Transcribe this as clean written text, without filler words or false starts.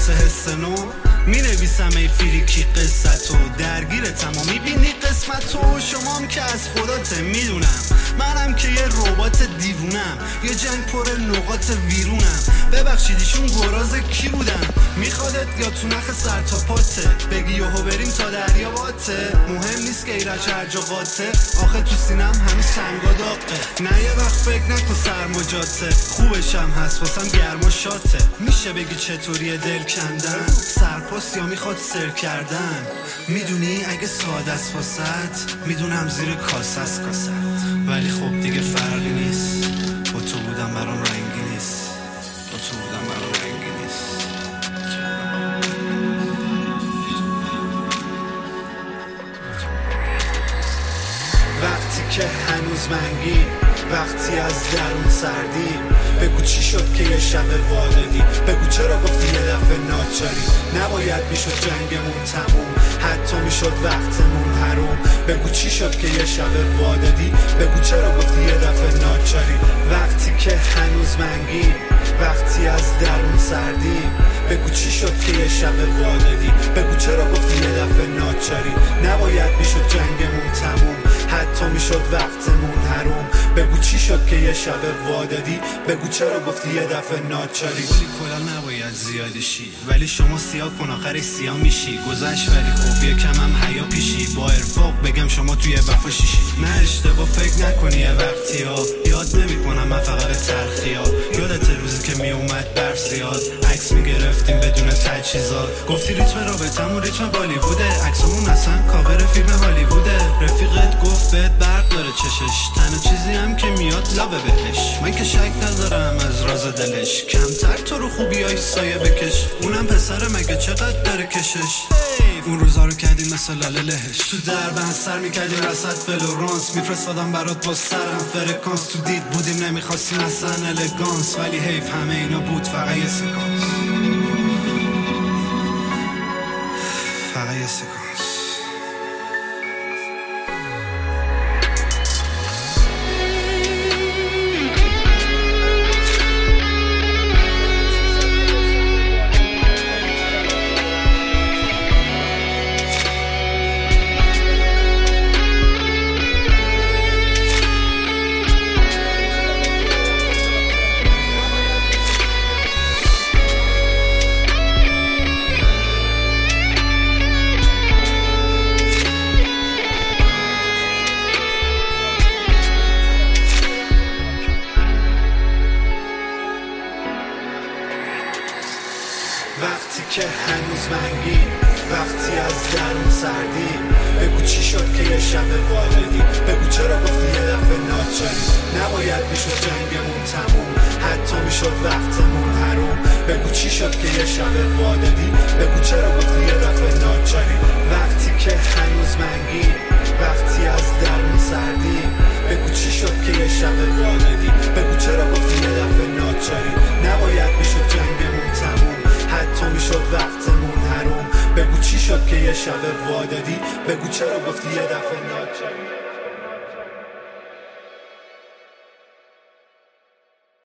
واسه حس نو می نویسم ای فریکی قصتو درگیرتم و میبینی قسمتو شمام که از خودته میدونم منم که یه ربات دیوونم یه جنگ پر نقاط ویرونم ببخشید ایشون گراز کی بودن میخوادت یا تو نخ سر تا پاته بگی یهو بریم تا دریا باته مهم نیست که ایرج هر جا قاطه آخه تو سینم همین سنگا داغه نه یه وقت فکر نکن سرمجاته خوبشم هست واسم گرم و شاته میشه بگی چطوریه دل کندن سرپاس یا میخواد سر کردن میدونی اگه ساده است واسط میدونم زیر کاسه است کاسه ولی خب دیگه فرقی نیست با تو بودم برام رنگی نیست با تو بودم برام رنگی نیست وقتی که هنوز منگی وقتی از درون سردی بگو چی شد که یه شب وادادی بگو چرا گفتی یه دفعه ناچاری نباید میشد جنگمون تموم حتی میشد وقتمون حروم بگو چی شد که یه شب وادادی بگو چرا گفتی یه دفعه ناچاری وقتی که هنوز منگی وقتی از درون سردی بگو چی شد که یه شب وادادی بگو چرا گفتی یه دفعه ناچاری نباید میشد جنگمون تموم حتی میشد وقتمون حروم بگو چی شد که یه شب وادادی بگو چرا گفتی یه دفعه ناچاری ولی کلا نباید زیادی شی ولی شما سیاه کن آخرش سیاه میشی گذشت ولی خوب یکم هم حیا پیشی با ارفاق بگم شما توی وفا شیشی نه اشتباه فکر نکنی یه وقتی ها یاد نمیکنم من فقط تلخی ها یادت روزی که میومد برف زیاد عکس میگرفتیم بدون تجهیزات گفتی ریتم رابطمون ریتم بالیووده عکسمون اصلا کاور فیلم هالیووده رفیقت گفت بهت برق داره چشش تنها چیزی هم که میاد لابه بهش من که شک ندارم از راز دلش کمتر تو رو خوبیای سایه بکش اونم پسر مگه چقدر داره کشش اون روزا رو کردیم مثل لاله لهش تو دربند سر میکردیم رسد فلورانس میفرستادم برات با سرم فرکانس تو دید بودیم نمیخواستیم اصلا الگانس ولی حیف همه اینا بود فقط یه سکانس فقط یه سکانس وقتی که هنوز منگی وقتی از درون سردی بگو چی شد که یه شب وادادی بگو چرا گفتی یه دفعه ناچاری نباید میشد جنگمون تموم حتی میشد وقتمون حروم بگو چی شد که یه شب وادادی بگو چرا گفتی یه دفعه ناچاری وقتی که هنوز منگی وقتی از درون سردی بگو چی شد که یه شب وادادی بگو چرا گفتی یه دفعه ناچاری نباید میشد جنگمون تموم حتی میشد وقتمون حروم بگو چی شد که یه شب وادادی بگو چرا گفتی یه دفعه ناچاری